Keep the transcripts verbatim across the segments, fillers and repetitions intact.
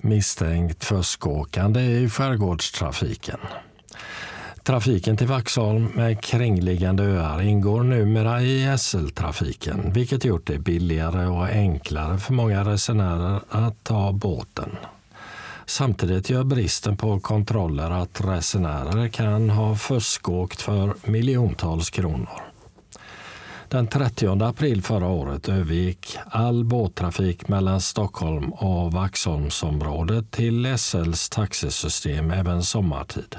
misstänkt fuskåkande i skärgårdstrafiken. Trafiken till Vaxholm med kringliggande öar ingår numera i S L-trafiken, vilket gjort det billigare och enklare för många resenärer att ta båten. Samtidigt gör bristen på kontroller att resenärer kan ha fuskåkt för miljontals kronor. Den trettionde april förra året övergick all båttrafik mellan Stockholm och Vaxholmsområdet till S L:s taxisystem även sommartid.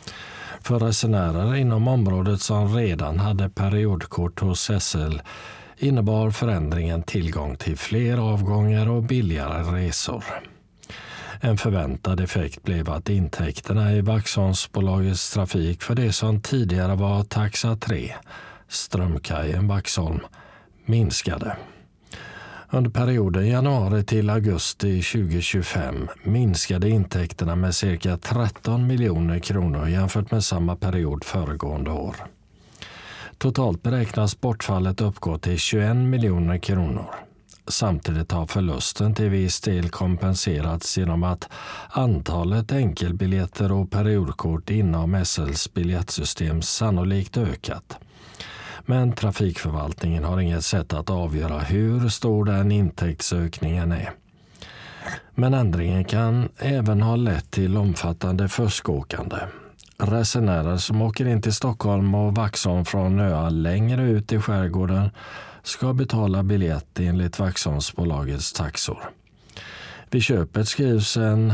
För resenärer inom området som redan hade periodkort hos S L innebar förändringen tillgång till fler avgångar och billigare resor. En förväntad effekt blev att intäkterna i Vaxholmsbolagets trafik för det som tidigare var taxa tre, Strömkajen Vaxholm, minskade. Under perioden januari till augusti tjugohundratjugofem minskade intäkterna med cirka tretton miljoner kronor jämfört med samma period föregående år. Totalt beräknas bortfallet uppgå till tjugoett miljoner kronor. Samtidigt har förlusten till viss del kompenserats genom att antalet enkelbiljetter och periodkort inom S L:s biljettsystem sannolikt ökat. Men trafikförvaltningen har inget sätt att avgöra hur stor den intäktsökningen är. Men ändringen kan även ha lett till omfattande fuskåkande. Resenärer som åker in till Stockholm och Vaxholm från öar längre ut i skärgården ska betala biljett enligt Vaxholmsbolagets taxor. Vid köpet skrivs en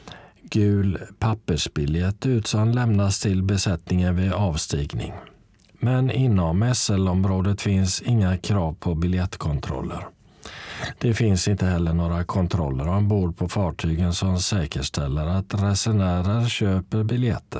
gul pappersbiljett ut som lämnas till besättningen vid avstigning. Men inom S L-området finns inga krav på biljettkontroller. Det finns inte heller några kontroller ombord på fartygen som säkerställer att resenärer köper biljetter.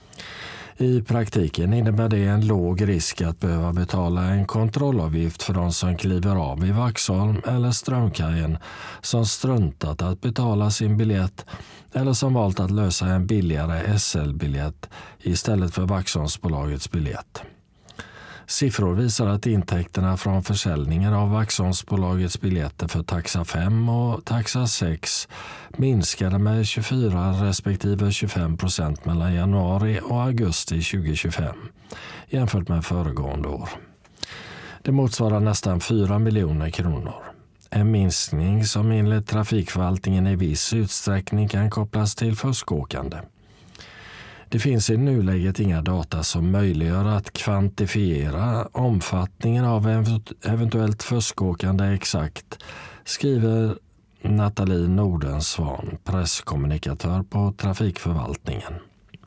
I praktiken innebär det en låg risk att behöva betala en kontrollavgift för de som kliver av i Vaxholm eller Strömkajen som struntat att betala sin biljett eller som valt att lösa en billigare S L-biljett istället för Vaxholmsbolagets biljett. Siffror visar att intäkterna från försäljningen av Vaxholmsbolagets biljetter för taxa fem och taxa sex minskade med tjugofyra respektive tjugofem procent mellan januari och augusti tjugohundratjugofem jämfört med föregående år. Det motsvarar nästan fyra miljoner kronor. En minskning som enligt trafikförvaltningen i viss utsträckning kan kopplas till fuskåkande. Det finns i nuläget inga data som möjliggör att kvantifiera omfattningen av eventuellt fuskåkande exakt, skriver Nathalie Nordensvan, presskommunikatör på trafikförvaltningen.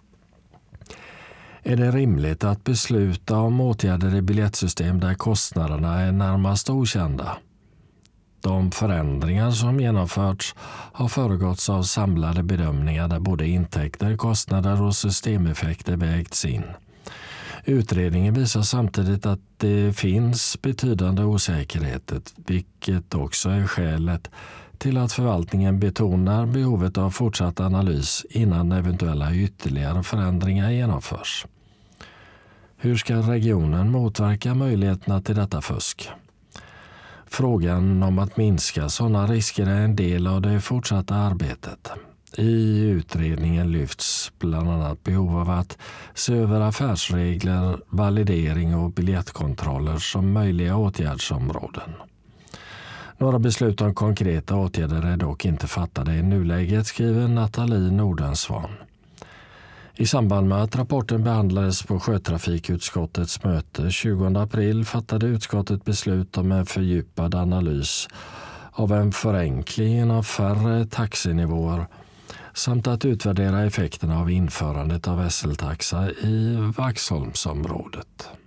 Är det rimligt att besluta om åtgärder i biljettsystem där kostnaderna är närmast okända? De förändringar som genomförts har föregåtts av samlade bedömningar där både intäkter, kostnader och systemeffekter vägts in. Utredningen visar samtidigt att det finns betydande osäkerheter, vilket också är skälet till att förvaltningen betonar behovet av fortsatt analys innan eventuella ytterligare förändringar genomförs. Hur ska regionen motverka möjligheterna till detta fusk? Frågan om att minska sådana risker är en del av det fortsatta arbetet. I utredningen lyfts bland annat behov av att se över affärsregler, validering och biljettkontroller som möjliga åtgärdsområden. Några beslut om konkreta åtgärder är dock inte fattade i nuläget, skriver Nathalie Nordensvan. I samband med att rapporten behandlades på sjötrafikutskottets möte tjugonde april fattade utskottet beslut om en fördjupad analys av en förenkling av färre taxinivåer samt att utvärdera effekterna av införandet av S L-taxa i Vaxholmsområdet.